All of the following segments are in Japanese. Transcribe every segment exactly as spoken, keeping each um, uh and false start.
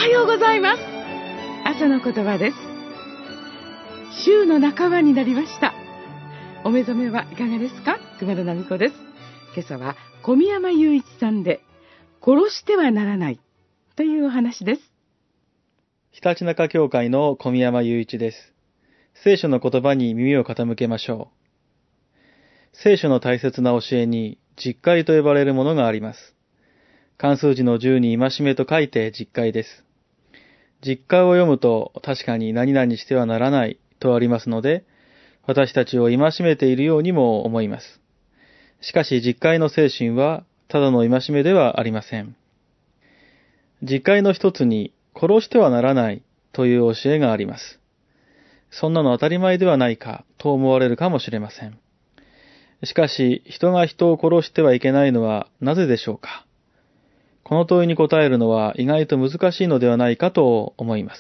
はようございます。朝の言葉です。週の半ばになりました。お目覚めはいかがですか？熊田奈美子です。今朝は小宮山雄一さんで殺してはならないというお話です。 ひたちなか教会の小宮山雄一です。聖書の言葉に耳を傾けましょう。聖書の大切な教えに実戒と呼ばれるものがあります。漢数字のじゅうに戒めと書いて実戒です。実戒を読むと確かに何々してはならないとありますので、私たちを戒めているようにも思います。しかし実戒の精神はただの戒めではありません。実戒の一つに殺してはならないという教えがあります。そんなの当たり前ではないかと思われるかもしれません。しかし人が人を殺してはいけないのはなぜでしょうか？この問いに答えるのは意外と難しいのではないかと思います。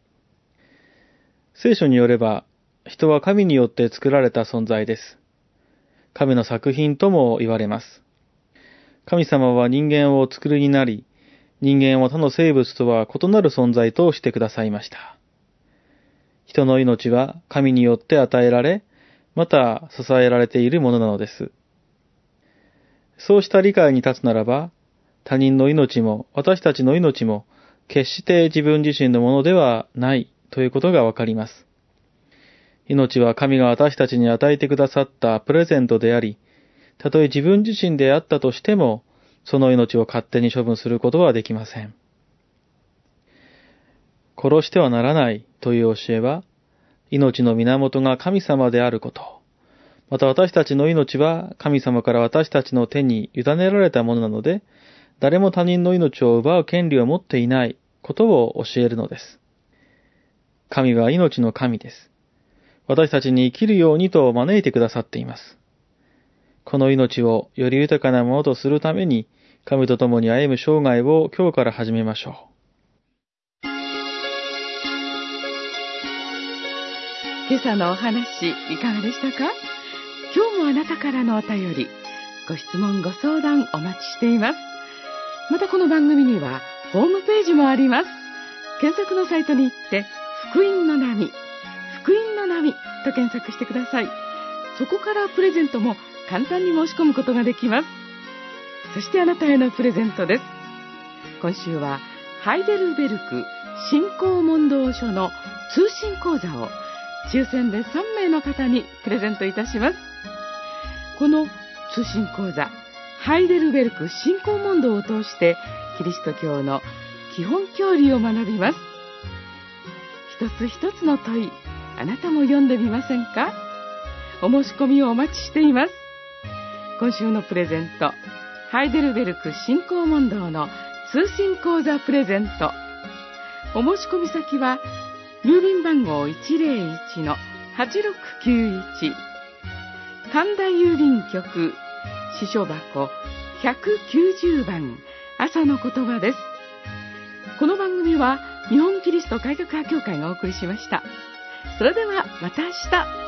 聖書によれば、人は神によって作られた存在です。神の作品とも言われます。神様は人間をお作りになり、人間を他の生物とは異なる存在としてくださいました。人の命は神によって与えられ、また支えられているものなのです。そうした理解に立つならば、他人の命も私たちの命も決して自分自身のものではないということがわかります。命は神が私たちに与えてくださったプレゼントであり、たとえ自分自身であったとしても、その命を勝手に処分することはできません。殺してはならないという教えは、命の源が神様であること、また私たちの命は神様から私たちの手に委ねられたものなので、誰も他人の命を奪う権利を持っていないことを教えるのです。神は命の神です。私たちに生きるようにと招いてくださっています。この命をより豊かなものとするために、神と共に歩む生涯を今日から始めましょう。 今朝のお話いかがでしたか？今日もあなたからのお便り、ご質問ご相談お待ちしています。またこの番組にはホームページもあります。検索のサイトに行って福音の波、福音の波と検索してください。そこからプレゼントも簡単に申し込むことができます。そしてあなたへのプレゼントです。今週はハイデルベルク信仰問答書の通信講座を抽選でさんめいの方にプレゼントいたします。この通信講座ハイデルベルク信仰問答を通してキリスト教の基本教理を学びます。一つ一つの問い、あなたも読んでみませんか？お申し込みをお待ちしています。今週のプレゼント、ハイデルベルク信仰問答の通信講座プレゼント。お申し込み先は郵便番号 いちぜろいちのはちろくきゅういち、神田郵便局支所箱ひゃくきゅうじゅうばん、朝の言葉です。この番組は日本キリスト改革派協会がお送りしました。それではまた明日。